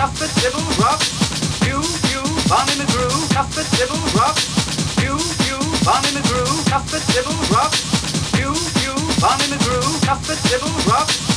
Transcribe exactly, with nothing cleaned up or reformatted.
cuff it, dibble, rub. You, you, on in the groove, cuff it, dibble, rub. You, you, on in the groove, cuff it, dibble, rub. You, you, on in the groove, cuff it, dibble, rub.